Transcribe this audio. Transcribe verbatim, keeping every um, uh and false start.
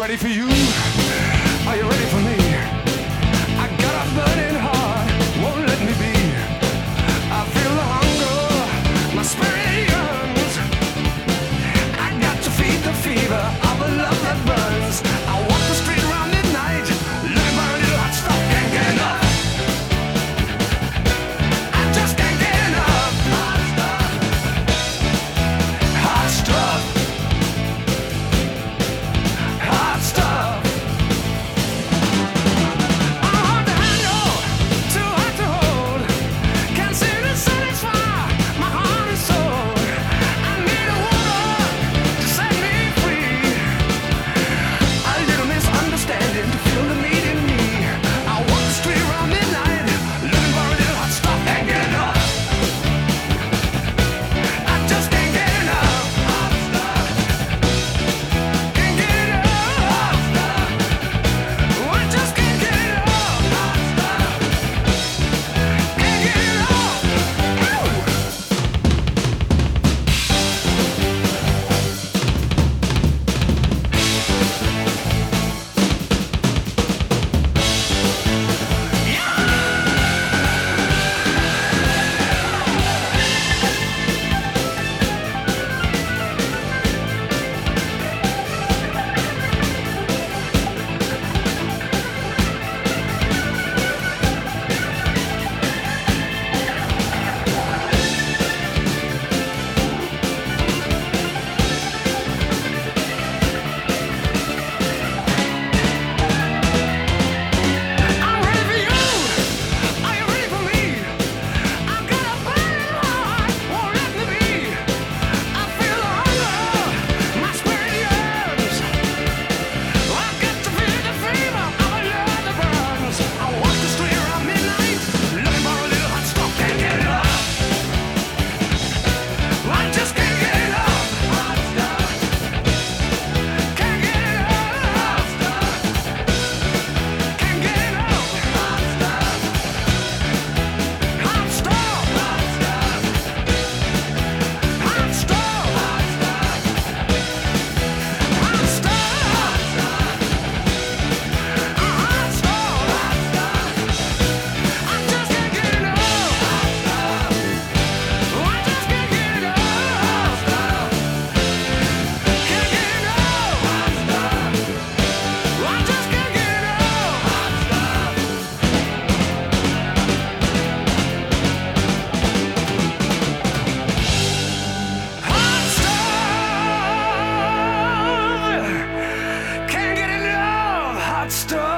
ready for you? Are you ready for me? I got a burning heart, won't let me be. I feel the hunger, my spirit yearns. I got to feed the fever of a love that burns. I walk the street around midnight, looking for a little hot stuff, can't get enough. I just can't get enough. Hot stuff. Hot stuff. Hot stuff. I'm hard to handle, too hard to hold. Can't seem to satisfy my heart and soul. I need a woman to set me free. A little misunderstanding to feel the need in me. I walk the street around midnight, looking for a little hot stuff, can't get enough. I just can't get enough. Hot stuff. Can't get enough. Hot stuff. Oh, I just can't get enough. Hot stuff. Can't get enough. Ow! I'm ready for you. Are you ready for me? I've got a burning heart, won't let me be. I feel the hunger, my spirit yearns. I've got to feel the fever of a love that burns. I walk the street around midnight, looking for a little hot stuff, can't get enough. I just can't get enough. Hot stuff. Can't get enough. Hot stuff. Can't get enough. Hot stuff. Hot stuff. Hot stuff. Hot stuff. Hot stuff. Hot stuff. Hot stuff. I just can't get enough. Hot stuff. Oh, I just can't get enough. Hot stuff. Can't get enough. Hot stuff. Oh, I just can't get enough. Hot stuff. Hot stuff. Can't get enough. Hot stuff.